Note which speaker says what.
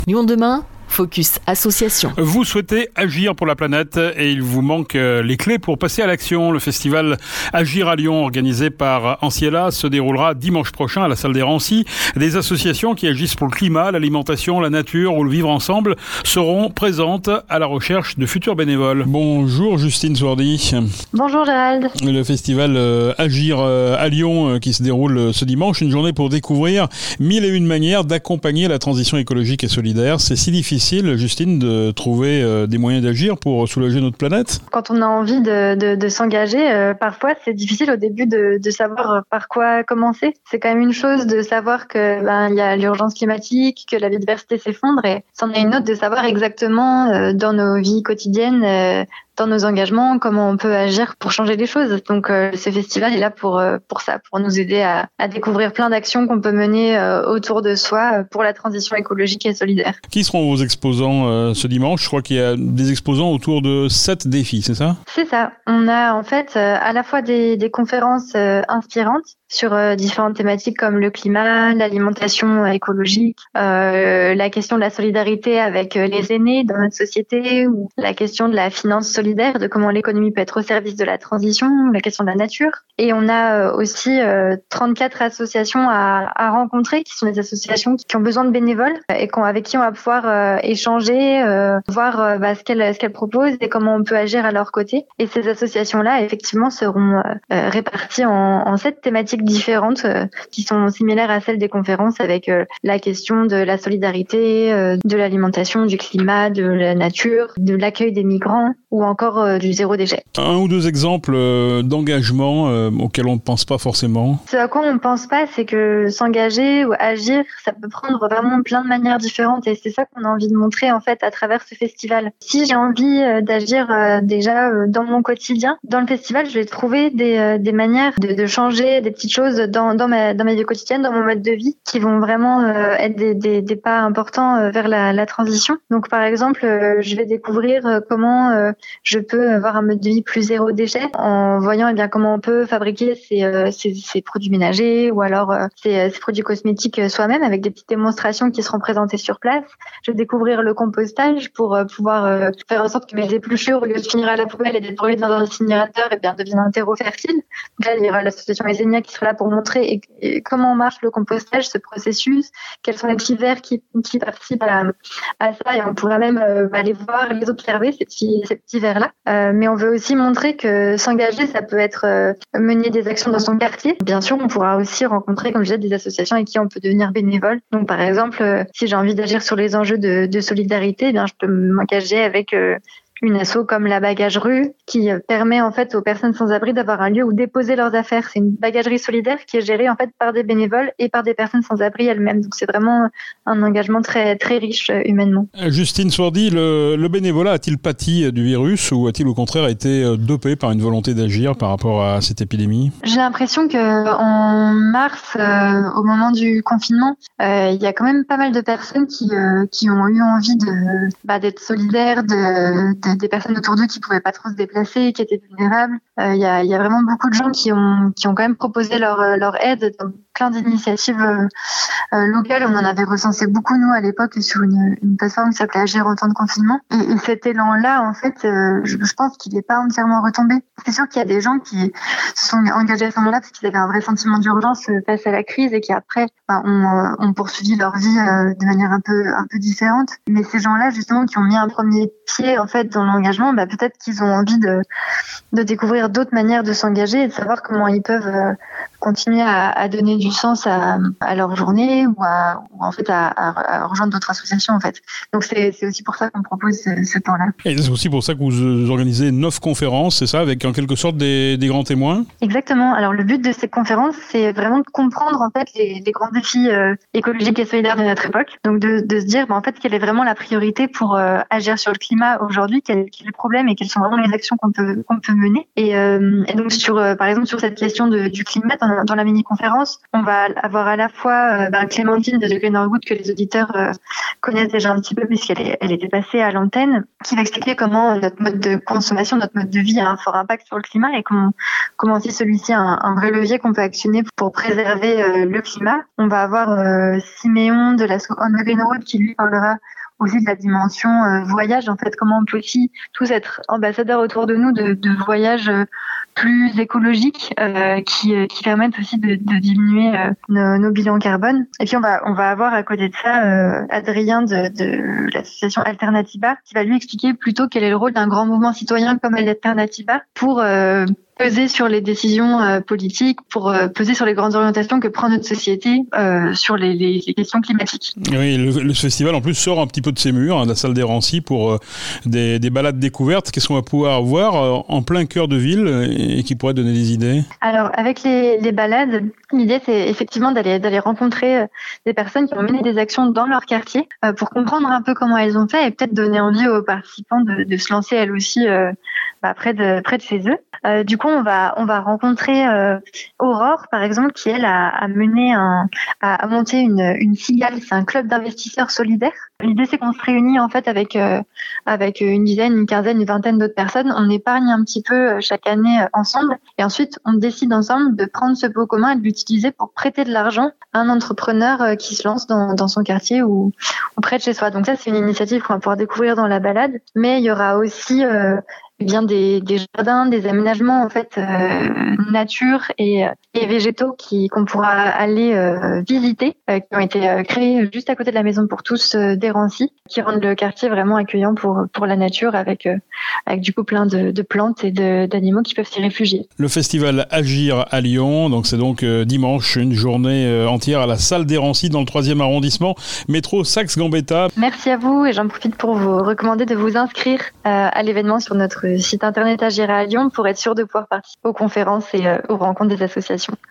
Speaker 1: Lyon demain, Focus Association.
Speaker 2: Vous souhaitez agir pour la planète et il vous manque les clés pour passer à l'action. Le festival Agir à Lyon, organisé par Anciella, se déroulera dimanche prochain à la salle des Rancy. Des associations qui agissent pour le climat, l'alimentation, la nature ou le vivre ensemble seront présentes à la recherche de futurs bénévoles. Bonjour Justine Soirdy.
Speaker 3: Bonjour Gérald.
Speaker 2: Le festival Agir à Lyon qui se déroule ce dimanche, une journée pour découvrir 1001 manières d'accompagner la transition écologique et solidaire. C'est si difficile, Justine, de trouver des moyens d'agir pour soulager notre planète?
Speaker 3: Quand on a envie de s'engager, parfois c'est difficile au début de savoir par quoi commencer. C'est quand même une chose de savoir que il y a l'urgence climatique, que la biodiversité s'effondre, et c'en est une autre de savoir exactement dans nos vies quotidiennes, dans nos engagements, comment on peut agir pour changer les choses. Donc ce festival est là pour ça, pour nous aider à découvrir plein d'actions qu'on peut mener autour de soi pour la transition écologique et solidaire.
Speaker 2: Qui seront vos exposants ce dimanche? Je crois qu'il y a des exposants autour de 7 défis, c'est ça?
Speaker 3: C'est ça. On a en fait à la fois des conférences inspirantes sur différentes thématiques comme le climat, l'alimentation écologique, la question de la solidarité avec les aînés dans notre société, ou la question de la finance solidaire, de comment l'économie peut être au service de la transition, la question de la nature. Et on a aussi 34 associations à rencontrer, qui sont des associations qui ont besoin de bénévoles et avec qui on va pouvoir échanger, voir ce qu'elles proposent et comment on peut agir à leur côté. Et ces associations-là, effectivement, seront réparties en 7 thématiques différentes qui sont similaires à celles des conférences, avec la question de la solidarité, de l'alimentation, du climat, de la nature, de l'accueil des migrants ou encore du zéro déchet.
Speaker 2: Un ou deux exemples d'engagement auxquels on ne pense pas forcément.
Speaker 3: Ce à quoi on ne pense pas, c'est que s'engager ou agir, ça peut prendre vraiment plein de manières différentes, et c'est ça qu'on a envie de montrer en fait à travers ce festival. Si j'ai envie d'agir déjà dans mon quotidien, dans le festival, je vais trouver des manières de changer des petites choses dans ma vie quotidienne, dans mon mode de vie, qui vont vraiment être des pas importants vers la transition. Donc par exemple, je vais découvrir comment je peux avoir un mode de vie plus zéro déchet en voyant comment on peut fabriquer ces produits ménagers ou alors ces produits cosmétiques soi-même, avec des petites démonstrations qui seront présentées sur place. Je vais découvrir le compostage pour pouvoir faire en sorte que mes épluchures, au lieu de finir à la poubelle et d'être brûlées dans un incinérateur, deviennent un terreau fertile. Donc là, il y aura l'association Esenia qui sera là pour montrer comment marche le compostage, ce processus, quels sont les petits vers qui participent à ça, et on pourra même aller voir, les observer, ces petits vers-là. Mais on veut aussi montrer que s'engager, ça peut être mener des actions dans son quartier. Bien sûr, on pourra aussi rencontrer, comme je disais, des associations avec qui on peut devenir bénévole. Donc par exemple, si j'ai envie d'agir sur les enjeux de solidarité, je peux m'engager avec une asso comme la Bagagerie, qui permet en fait aux personnes sans abri d'avoir un lieu où déposer leurs affaires. C'est une bagagerie solidaire qui est gérée en fait par des bénévoles et par des personnes sans abri elles-mêmes. Donc c'est vraiment un engagement très très riche humainement.
Speaker 2: Justine Soirdy, le bénévolat a-t-il pâti du virus ou a-t-il au contraire été dopé par une volonté d'agir par rapport à cette épidémie?
Speaker 3: J'ai l'impression que en mars, au moment du confinement, il y a quand même pas mal de personnes qui ont eu envie d'être solidaires, des personnes autour d'eux qui pouvaient pas trop se déplacer, qui étaient vulnérables. Il y a vraiment beaucoup de gens qui ont quand même proposé leur aide dans plein d'initiatives locales. On en avait recensé beaucoup, nous, à l'époque, sur une plateforme qui s'appelait Agir en temps de confinement. Et cet élan-là, en fait, je pense qu'il n'est pas entièrement retombé. C'est sûr qu'il y a des gens qui se sont engagés à ce moment-là parce qu'ils avaient un vrai sentiment d'urgence face à la crise et qui après ont poursuivi leur vie de manière un peu différente. Mais ces gens-là, justement, qui ont mis un premier pied en fait dans l'engagement, peut-être qu'ils ont envie de découvrir d'autres manières de s'engager et de savoir comment ils peuvent continuer à donner du sens à leur journée ou en fait à rejoindre d'autres associations en fait. Donc c'est aussi pour ça qu'on propose ce temps-là.
Speaker 2: Et c'est aussi pour ça que vous organisez 9 conférences, c'est ça, avec en quelque sorte des grands témoins? Exactement.
Speaker 3: Alors le but de ces conférences, c'est vraiment de comprendre en fait les grands défis écologiques et solidaires de notre époque. Donc de se dire en fait quelle est vraiment la priorité pour agir sur le climat aujourd'hui, quel est le problème et quelles sont vraiment les actions qu'on peut mener. Et donc par exemple sur cette question du climat, on dans la mini-conférence. On va avoir à la fois Clémentine de Degré Norwood, que les auditeurs connaissent déjà un petit peu puisqu'elle était passée à l'antenne, qui va expliquer comment notre mode de consommation, notre mode de vie a un fort impact sur le climat et comment si celui-ci a un vrai levier qu'on peut actionner pour préserver le climat. On va avoir Siméon de l'asso On Degré Norwood qui lui parlera aussi de la dimension voyage, en fait, comment on peut aussi tous être ambassadeurs autour de nous de voyages plus écologiques qui permettent aussi de diminuer nos bilans carbone. Et puis on va avoir à côté de ça Adrien de l'association Alternativa qui va lui expliquer plutôt quel est le rôle d'un grand mouvement citoyen comme l'Alternativa pour peser sur les décisions politiques, pour peser sur les grandes orientations que prend notre société sur les questions climatiques.
Speaker 2: Oui, le festival en plus sort un petit peu de ses murs, de la salle des Rancy, pour des balades découvertes. Qu'est-ce qu'on va pouvoir voir en plein cœur de ville et qui pourrait donner des idées? Alors, avec les balades, l'idée c'est effectivement d'aller rencontrer des personnes qui ont mené des actions dans leur quartier pour comprendre un peu comment elles ont fait et peut-être donner envie aux participants de se lancer elles aussi près de chez eux. Du coup, on va rencontrer Aurore, par exemple, qui elle a monté une filiale. C'est un club d'investisseurs solidaires. L'idée, c'est qu'on se réunit en fait avec une dizaine, une quinzaine, une vingtaine d'autres personnes. On épargne un petit peu chaque année ensemble, et ensuite on décide ensemble de prendre ce pot commun et de l'utiliser pour prêter de l'argent à un entrepreneur qui se lance dans son quartier ou près de chez soi. Donc ça, c'est une initiative qu'on va pouvoir découvrir dans la balade. Mais il y aura aussi des jardins, des aménagements en fait nature et végétaux qu'on pourra aller visiter, qui ont été créés juste à côté de la maison pour tous des Rancy, qui rendent le quartier vraiment accueillant pour la nature avec du coup plein de plantes et d'animaux qui peuvent s'y réfugier. Le festival Agir à Lyon, donc c'est dimanche, une journée entière à la salle des Rancy dans le 3e arrondissement, métro Saxe-Gambetta.
Speaker 3: Merci à vous et j'en profite pour vous recommander de vous inscrire à l'événement sur notre site internet Agir à Lyon pour être sûr de pouvoir participer aux conférences et aux rencontres des associations.